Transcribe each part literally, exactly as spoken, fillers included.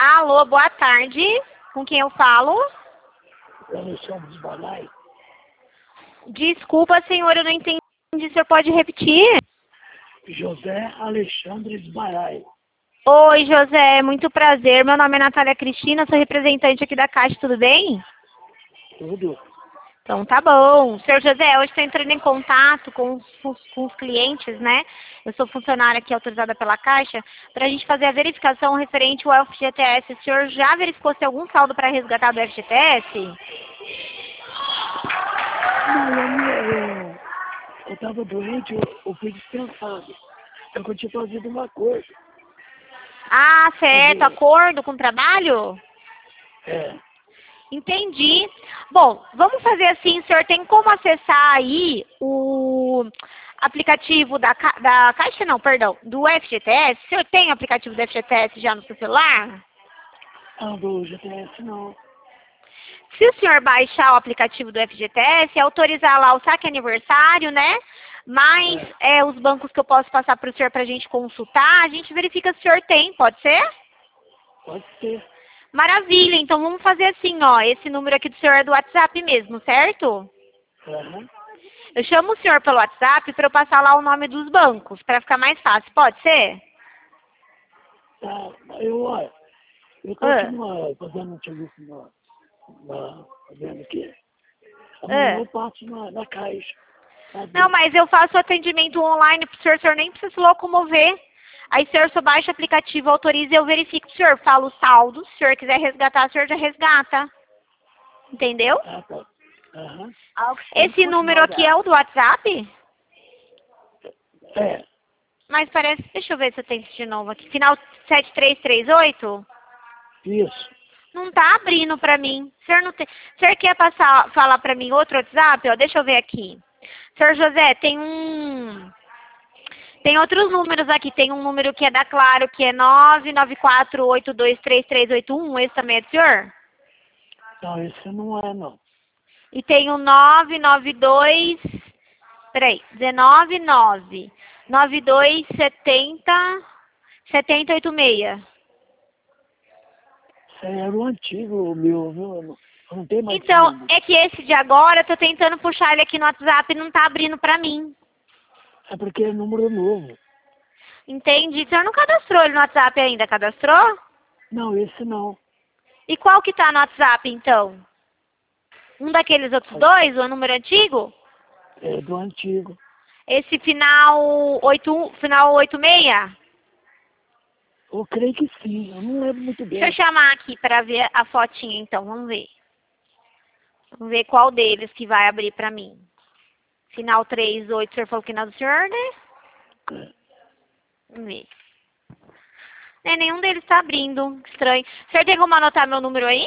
Alô, boa tarde. Com quem eu falo? Alexandre Balai. Desculpa, senhor, eu não entendi. O senhor pode repetir? José Alexandre Balai. Oi, José. Muito prazer. Meu nome é Natália Cristina, sou representante aqui da Caixa, tudo bem? Tudo. Então tá bom. Senhor José, hoje estou entrando em contato com os, com os clientes, né? Eu sou funcionária aqui autorizada pela Caixa, para a gente fazer a verificação referente ao F G T S. O senhor já verificou se algum saldo para resgatar do F G T S? Não, eu, eu, eu tava doente, eu, eu fui dispensado. Eu que eu tinha fazido uma coisa. Ah, certo. Fazer- Acordo com o trabalho? É, Entendi. Bom, vamos fazer assim, o senhor tem como acessar aí o aplicativo da, Ca- da Caixa, não, perdão, do F G T S? O senhor tem o aplicativo do F G T S já no seu celular? ah, do G T S não. Se o senhor baixar o aplicativo do F G T S, autorizar lá o saque aniversário, né? Mais é, os bancos que eu posso passar para o senhor para a gente consultar, a gente verifica se o senhor tem, pode ser? Pode ser. Maravilha, então vamos fazer assim, ó, esse número aqui do senhor é do WhatsApp mesmo, certo? Aham. Eu chamo o senhor pelo WhatsApp para eu passar lá o nome dos bancos, para ficar mais fácil, pode ser? Tá, eu, olha, eu Ah, continuo fazendo um serviço na, na, fazendo aqui. Amanhã ah. eu passo na, na Caixa. Sabe? Não, mas eu faço atendimento online pro senhor, o senhor nem precisa se locomover. Aí o senhor só baixa o aplicativo, autoriza e eu verifico o senhor. Falo o saldo, se o senhor quiser resgatar, o senhor já resgata. Entendeu? Ah, tá. Aham. Esse número aqui é o do WhatsApp? É, Mas parece, deixa eu ver se eu tenho isso de novo aqui. Final sete três três oito? isso. Não tá abrindo pra mim. O senhor, não tem... o senhor quer passar, falar pra mim outro WhatsApp? Ó, deixa eu ver aqui. Senhor José, tem um... Tem outros números aqui. Tem um número que é da Claro, que é nove nove quatro oito dois três três oito um. Esse também é do senhor? Não, esse não é, não. E tem o nove nove dois... Peraí. um nove nove nove dois sete zero sete zero oito seis. Esse aí era o antigo o meu, viu? Eu não, eu não tenho mais esse Então, número. é que esse de agora, eu tô tentando puxar ele aqui no WhatsApp e não tá abrindo pra mim. É porque é número novo. Entendi. O senhor não cadastrou ele no WhatsApp ainda, cadastrou? Não, esse não. E qual que tá no WhatsApp, então? Um daqueles outros dois, o número antigo? É do antigo. Esse final oito, final oito seis? Eu creio que sim, eu não lembro muito Deixa eu bem. chamar aqui para ver a fotinha, então. Vamos ver. Vamos ver qual deles que vai abrir pra mim. Final três oito, o senhor falou que não é do senhor, né? É, Vamos ver. É, nenhum deles tá abrindo. Estranho. O senhor tem como anotar meu número aí?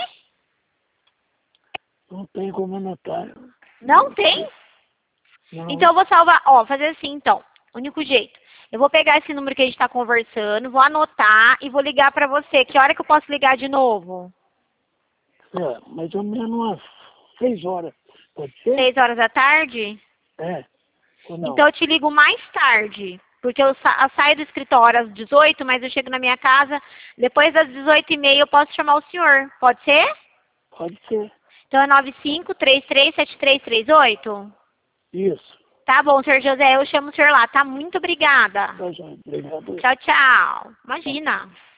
não tem como anotar. Não tem? Não. Então eu vou salvar. Ó, fazer assim então. Único jeito. Eu vou pegar esse número que a gente tá conversando, vou anotar e vou ligar pra você. Que hora que eu posso ligar de novo? É, mais ou menos umas seis horas. Pode ser? Seis horas da tarde? É. Ou não? Então eu te ligo mais tarde. Porque eu, sa eu saio do escritório às dezoito, mas eu chego na minha casa. Depois das dezoito e meia eu posso chamar o senhor. Pode ser? Pode ser. Então é nove cinco três três sete três três oito? Isso. Tá bom, senhor José, eu chamo o senhor lá. Tá? Muito obrigada. Tá, gente. Obrigado. Tchau, tchau. Imagina.